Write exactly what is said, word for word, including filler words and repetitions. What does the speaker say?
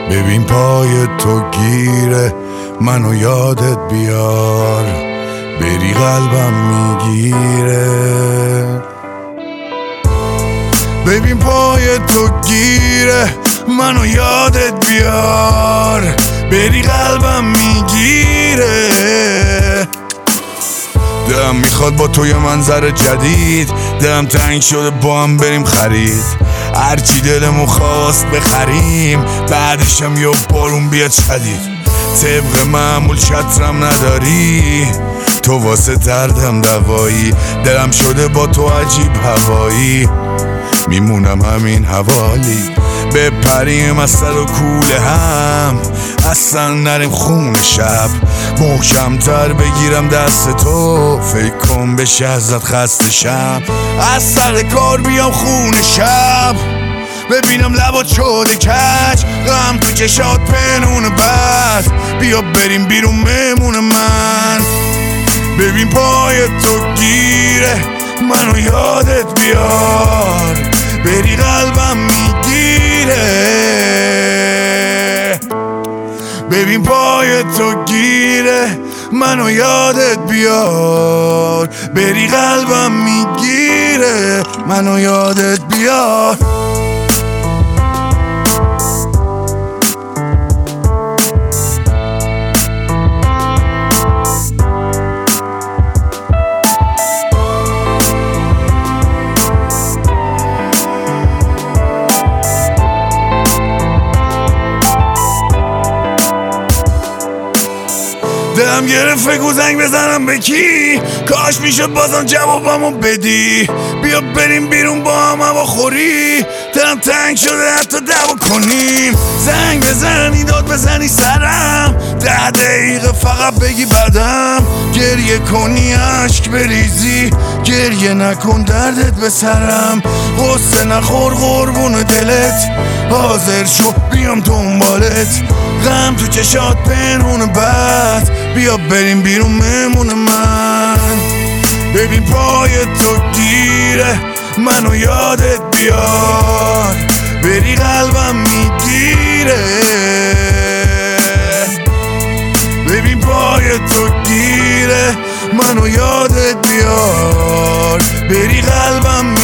ببین پای تو گیره منو یادت بیار، بری قلبم میگیره. ببین پای تو گیره منو یادت بیار، بری قلبم میگیره. دلم میخواد با تو یه منظر جدید، دلم تنگ شده با هم بریم خرید. هرچی دلمو خواست بخریم، بعدشم یه بارون بیاد شدید. طبق معمول چترم نداری، تو واسه دردم دوایی. دلم شده با تو عجیب هوایی، میمونم همین حوالی. بپریم از سر و کوله هم، اصلا نریم خون شب. محکمتر بگیرم دست تو، فکر کن بشه ازت خسته شم. از سر کار بیام خون شب، ببینم لبات شده کج، غم تو چشات پنون بد. بیا بریم بیرون مهمون من، ببین پای تو گیره منو یادت بیار، بری قلبم میگیره. ببین پای تو گیره منو یادت بیار، بری قلبم میگیره. منو یادت بیار. دلم گرفت فکر زنگ بزنم به کی، کاش میشد بازم جوابمو بدی. بیا بریم بیرون با هم هوا خوری، دلم تنگ شده حتی دعوا کنیم. زنگ بزنی داد بزنی سرم، ده دقیقه فقط بگی بعدم. گریه کنی عشق بریزی، گریه نکن دردت به سرم. غصه نخور قربون دلت، حاضر شو بیام دنبالت. غم تو چشات پنهون بد، بیا بریم بیرون مهمون من. ببین پای تو گیره منو یادت بیار، بری قلبم میگیره. ببین پای تو گیره منو یادت بیار، بری قلبم